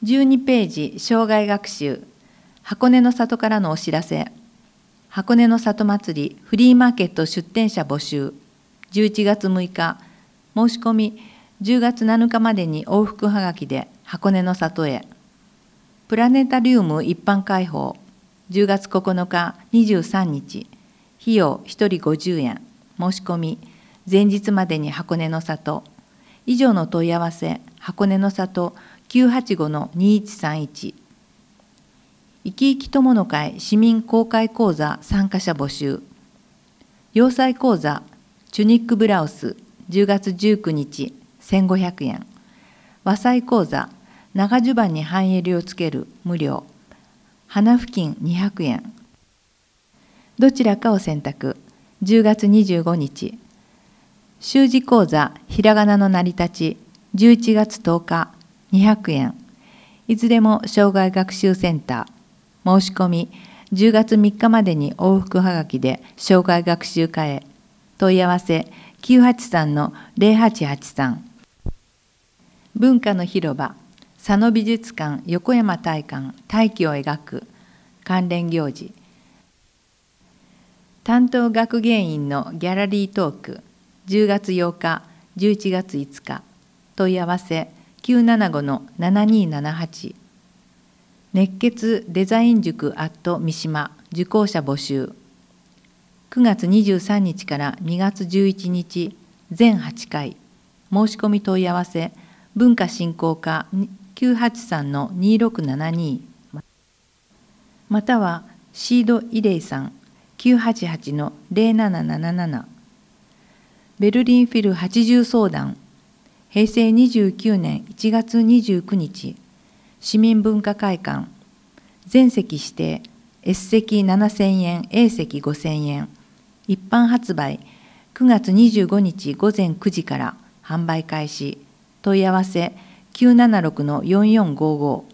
12ページ、生涯学習。箱根の里からのお知らせ。箱根の里祭りフリーマーケット出店者募集。11月6日。申し込み10月7日までに往復はがきで箱根の里へ。プラネタリウム一般開放。10月9日23日。費用1人50円。申し込み前日までに箱根の里。以上の問い合わせ、箱根の里985-2131。生き生き友の会市民公開講座参加者募集。洋裁講座チュニックブラウス10月19日1500円。和裁講座長襦袢に半襟をつける無料。花付近200円。どちらかを選択。10月25日。習字講座ひらがなの成り立ち11月10日200円。いずれも生涯学習センター。申し込み10月3日までに往復はがきで生涯学習課へ。問い合わせ983-0883。文化の広場佐野美術館横山大観大気を描く関連行事。担当学芸員のギャラリートーク10月8日11月5日。問い合わせ975-7278。熱血デザイン塾三島受講者募集。9月23日から2月11日全8回。申し込み問い合わせ文化振興課983-2672。またはシードイレイさん988-0777。ベルリンフィル80相談。平成29年1月29日。市民文化会館。全席指定。S 席7000円、A 席5000円。一般発売9月25日午前9時から販売開始。問い合わせ976-4455。